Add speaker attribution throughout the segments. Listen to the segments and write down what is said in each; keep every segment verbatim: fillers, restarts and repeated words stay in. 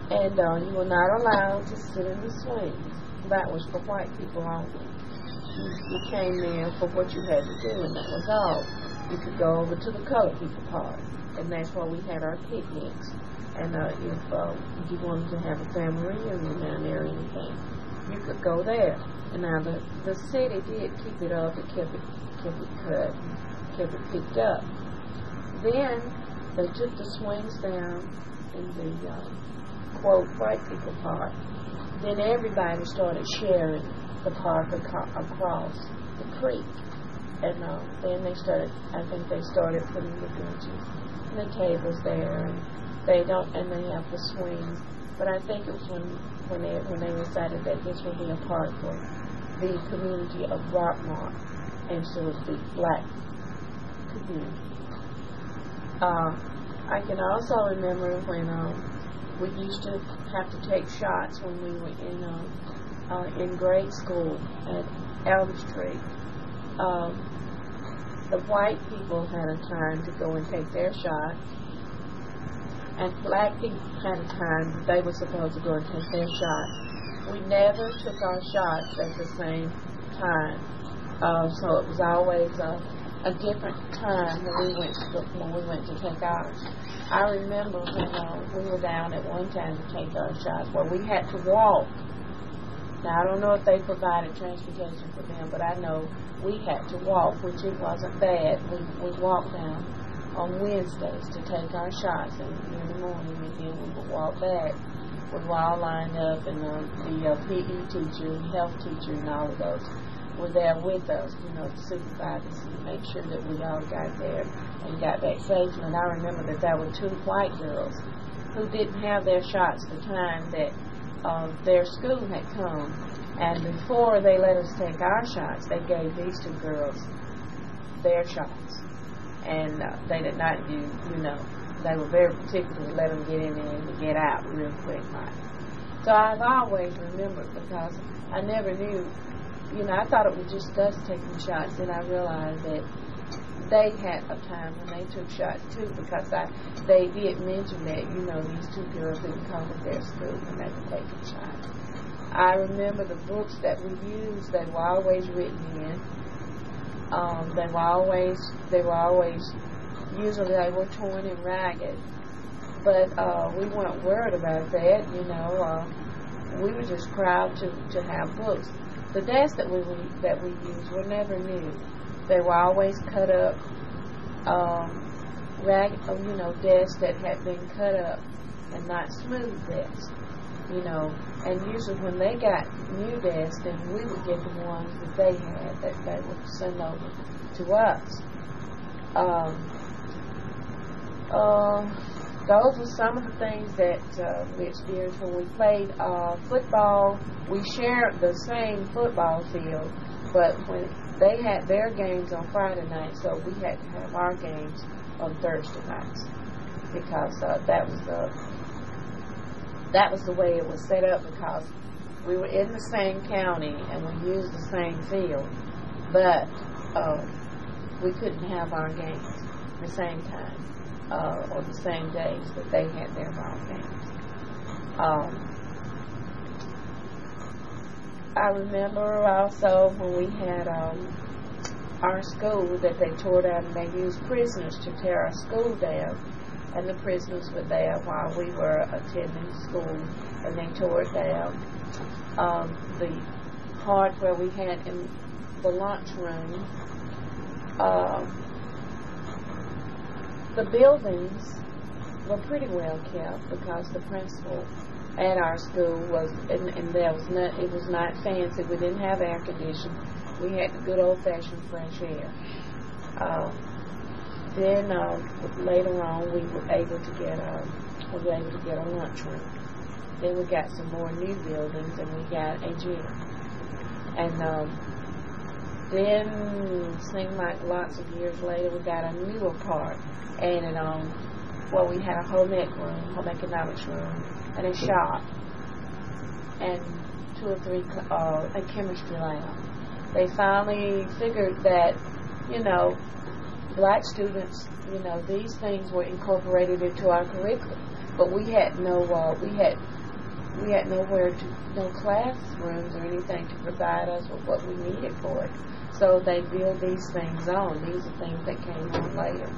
Speaker 1: And uh, you were not allowed to sit in the swings. That was for white people only. You, you came there for what you had to do, and that was all. You could go over to the colored people part, and that's where we had our picnics. And uh, if uh, you wanted to have a family reunion down there or anything, you could go there. And now the, the city did keep it up, it kept it, kept it cut, kept it picked up. Then they took the swings down in the uh, quote white people park. Then everybody started sharing the park ac- across the creek. And uh, then they started, I think they started putting the benches and the tables there, and they don't, and they have the swings. But I think it was when when they when they decided that this would be a park for the community of Rockmart instead of the black community. Uh, I can also remember when um, we used to have to take shots when we were in uh, uh, in grade school at Elm Street. Um, the white people had a time to go and take their shot, and black people had a time that they were supposed to go and take their shot. We never took our shots at the same time, uh, so it was always a, a different time when we went to when we went to take ours. I remember when uh, we were down at one time to take our shots, where we had to walk. Now I don't know if they provided transportation for them, but I know we had to walk, which it wasn't bad. We we walked down on Wednesdays to take our shots in, in the morning, and then we would walk back. We were all lined up, and uh, the uh, P E teacher, health teacher, and all of those were there with us, you know, to supervise us and make sure that we all got there and got back safely. And I remember that there were two white girls who didn't have their shots the time that uh, their school had come. And before they let us take our shots, they gave these two girls their shots. And uh, they did not do, you know, they were very particular to let them get in there and get out real quick. Right? So I've always remembered, because I never knew, you know, I thought it was just us taking shots. Then I realized that they had a time when they took shots too, because I, they did mention that, you know, these two girls didn't come with their school when they were taking shots. I remember the books that we used, they were always written in. Um, they were always, they were always, usually they were torn and ragged, but uh, we weren't worried about that, you know. Uh, we were just proud to, to have books. The desks that we that we used were never new. They were always cut up, um, rag, you know, desks that had been cut up and not smooth desks, you know. And usually when they got new desks, then we would get the ones that they had that they would send over to us. Um, uh, those were some of the things that uh, we experienced when we played uh, football. We shared the same football field, but when they had their games on Friday night, so we had to have our games on Thursday nights, because uh, that was the that was the way it was set up, because we were in the same county and we used the same field, but uh, we couldn't have our games at the same time uh, or the same days that they had their ball games. Um, I remember also when we had um, our school that they tore down, and they used prisoners to tear our school down, and the prisoners were there while we were attending school, and they tore it down. Um, the part where we had in the lunchroom, uh, the buildings were pretty well kept, because the principal at our school was, and, and there was not, it was not fancy. We didn't have air conditioning. We had the good old-fashioned fresh air. Uh, then uh, later on, we were able to get a, we were able to get a lunchroom. Then we got some more new buildings, and we got a gym. And um, then, it seemed like lots of years later, we got a newer part, and it, um, well, we had a home ec room, home economics room, and a shop, and two or three, uh, a chemistry lab. They finally figured that, you know, black students, you know, these things were incorporated into our curriculum, but we had no, uh, we had we had nowhere to, no classrooms or anything to provide us with what we needed for it. So they build these things on. These are things that came on later.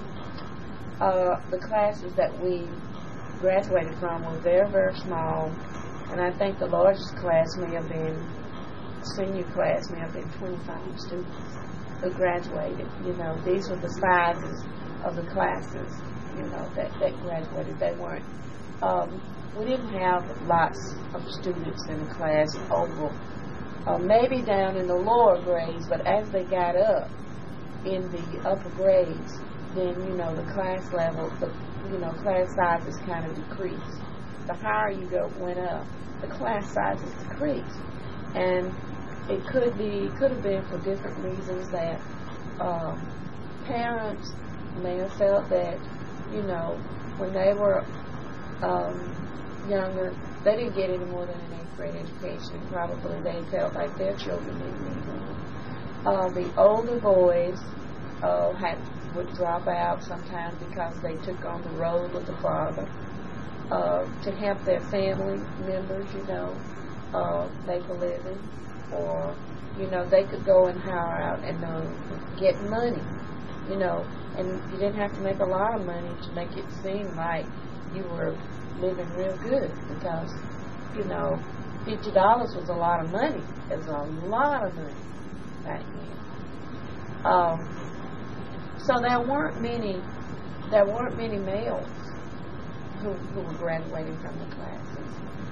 Speaker 1: Uh, the classes that we graduated from were very, very small, and I think the largest class may have been, senior class may have been twenty-five students who graduated. You know, these were the sizes of the classes, you know, that, that graduated. They weren't, um, we didn't have lots of students in the class over, uh, maybe down in the lower grades, but as they got up in the upper grades, then, you know, the class level, the, you know, class sizes kind of decreased. The higher you go, went up, the class sizes decreased. And it could be, could have been for different reasons that um, parents may have felt that, you know, when they were um, younger, they didn't get any more than an eighth grade education. Probably they felt like their children didn't need one. Uh, the older boys uh, had would drop out sometimes because they took on the role of the father uh, to help their family members, you know, uh, make a living, or, you know, they could go and hire out and uh, get money, you know, and you didn't have to make a lot of money to make it seem like you were living real good, because, you know, fifty dollars was a lot of money. It was a lot of money back then. Um, so there weren't many, there weren't many males who, who were graduating from the classes.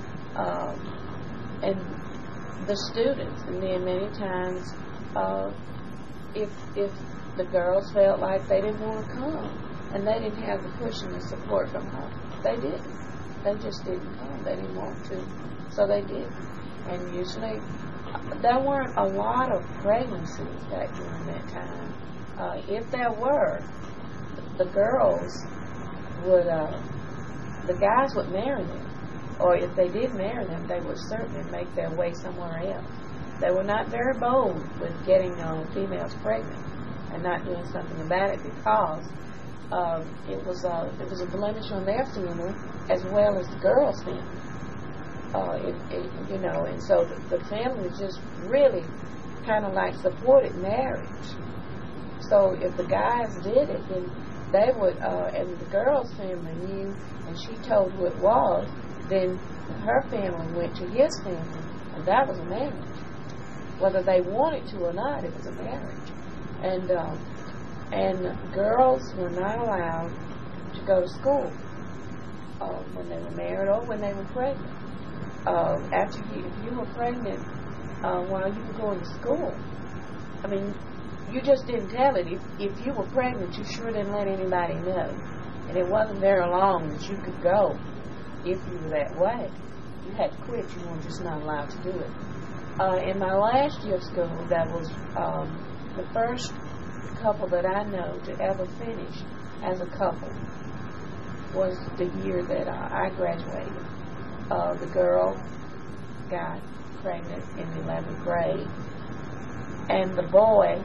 Speaker 1: Um, and the students, and then many times, uh, if if the girls felt like they didn't want to come, and they didn't have the push and the support from home, they didn't. They just didn't come. They didn't want to, so they didn't. And usually, there weren't a lot of pregnancies back during that time. Uh, if there were, the girls would, uh, the guys would marry them. Or if they did marry them, they would certainly make their way somewhere else. They were not very bold with getting uh, females pregnant and not doing something about it, because uh, it was a it was a blemish on their family as well as the girls' family. Uh, it, it, you know, and so the, the family just really kind of like supported marriage. So if the guys did it, then they would, uh, and the girl's family knew, and she told who it was, then her family went to his family, and that was a marriage. Whether they wanted to or not, it was a marriage. And um, and girls were not allowed to go to school uh, when they were married or when they were pregnant. Uh, after you, if you were pregnant uh, while you were going to school, I mean, you just didn't tell it. If, if you were pregnant, you sure didn't let anybody know. And it wasn't very long that you could go if you were that way. You had to quit. You were just not allowed to do it. Uh, in my last year of school, that was um, the first couple that I know to ever finish as a couple was the year that uh, I graduated. Uh, the girl got pregnant in the eleventh grade, and the boy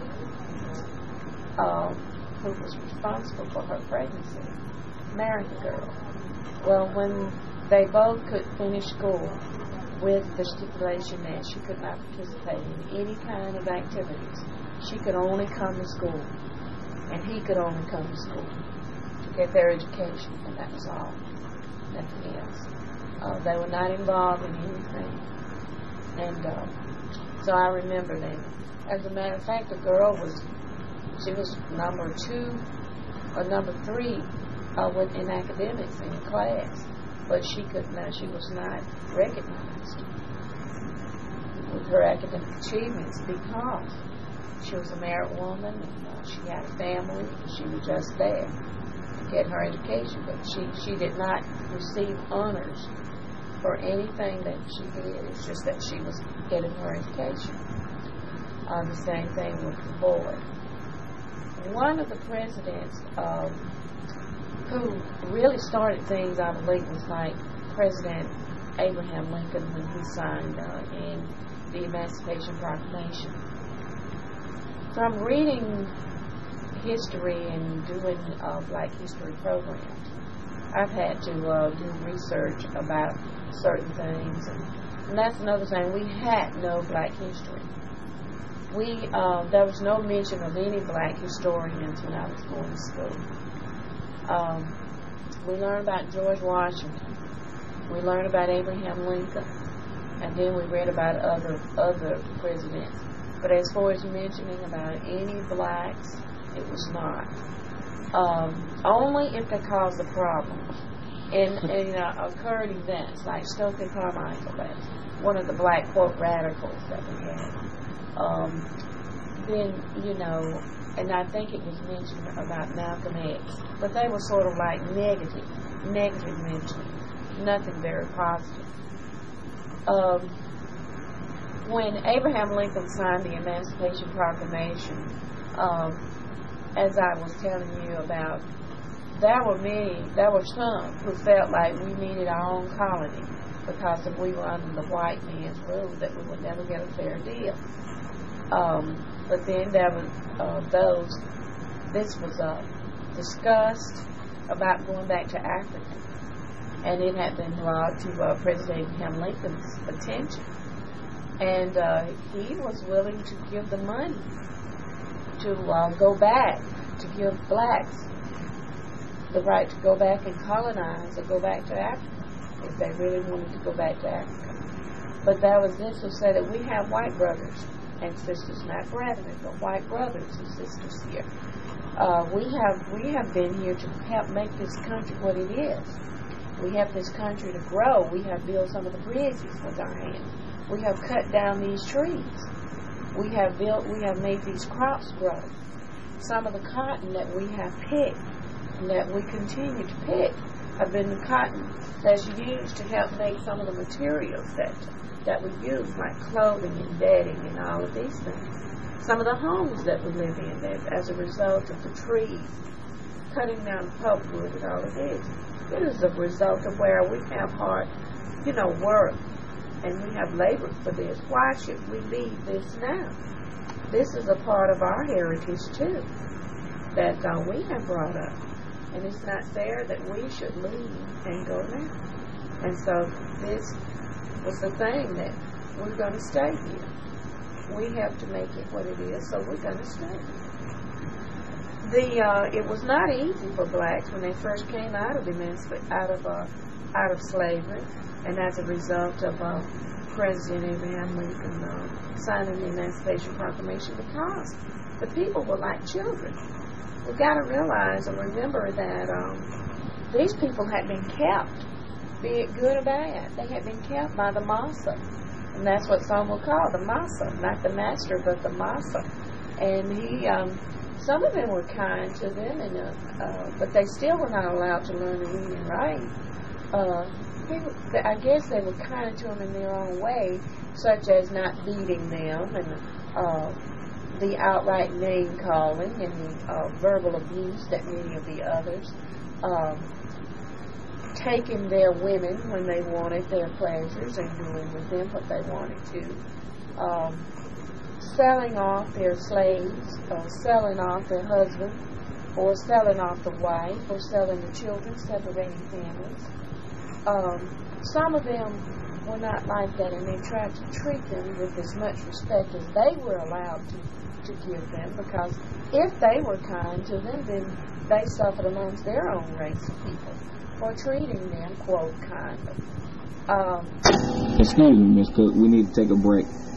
Speaker 1: uh, who was responsible for her pregnancy married the girl. Well, when they both could finish school with the stipulation that she could not participate in any kind of activities, she could only come to school, and he could only come to school to get their education, and that was all, nothing else. Uh, they were not involved in anything. And uh, so I remember them. As a matter of fact, the girl was, she was number two or number three uh, in academics in class, but she could not, she was not recognized with her academic achievements because she was a married woman, and uh, she had a family, and she was just there to get her education, but she, she did not receive honors for anything that she did. It's just that she was getting her education. Uh, the same thing with the boy. One of the presidents um, who really started things, I believe, was like President Abraham Lincoln when he signed uh, in the Emancipation Proclamation. From reading history and doing uh, Black history programs, I've had to uh, do research about certain things, and, and that's another thing. We had no black history. We uh, there was no mention of any black historians when I was going to school. Um, we learned about George Washington. We learned about Abraham Lincoln, and then we read about other other presidents. But as far as mentioning about any blacks, it was not. Um, only if they caused a problem. In, in uh, occurred events like Stokely Carmichael, that's one of the black, quote, radicals that we had. Um, then, you know, and I think it was mentioned about Malcolm X, but they were sort of like negative, negative mentioning, nothing very positive. Um, when Abraham Lincoln signed the Emancipation Proclamation, um, as I was telling you about, there were many, there were some who felt like we needed our own colony because if we were under the white man's rule that we would never get a fair deal. Um, but then there were uh, those, this was uh, discussed about going back to Africa, and it had been brought to uh, President Abraham Lincoln's attention, and uh, he was willing to give the money to uh, go back, to give blacks the right to go back and colonize or go back to Africa if they really wanted to go back to Africa. But there was this who said that we have white brothers and sisters, not brethren, but white brothers and sisters here. Uh, we have we have been here to help make this country what it is. We have this country to grow. We have built some of the bridges with our hands. We have cut down these trees. We have built, we have made these crops grow. Some of the cotton that we have picked and that we continue to pick have been the cotton that's used to help make some of the materials that that we use, like clothing and bedding and all of these things. Some of the homes that we live in that as a result of the trees, cutting down the pulpwood and all of this. It is a result of where we have hard, you know, work and we have labored for this. Why should we leave this now? This is a part of our heritage too that uh, we have brought up. And it's not fair that we should leave and go now. And so this was the thing that we're going to stay here. We have to make it what it is, so we're going to stay. The uh, it was not easy for blacks when they first came out of emancipation, out of uh, out of slavery, and as a result of uh, President Abraham Lincoln uh, signing the Emancipation Proclamation, because the people were like children. We've got to realize and remember that um, these people had been kept, be it good or bad. They had been kept by the massa. And that's what some will call the massa, not the master, but the massa. And he, um, some of them were kind to them, and uh, uh, but they still were not allowed to learn to read and write. Uh, he, I guess they were kind to them in their own way, such as not beating them and uh, the outright name calling and the uh, verbal abuse that many of the others, um, taking their women when they wanted their pleasures and doing with them what they wanted to, um, selling off their slaves, or selling off their husband, or selling off the wife, or selling the children, separating families. Um, some of them were not like that, and they tried to treat them with as much respect as they were allowed to to give them, because if they were kind to them, then they suffered amongst their own race of people for treating them, quote, kindly. Um,
Speaker 2: Excuse me, Miss Cook, we need to take a break.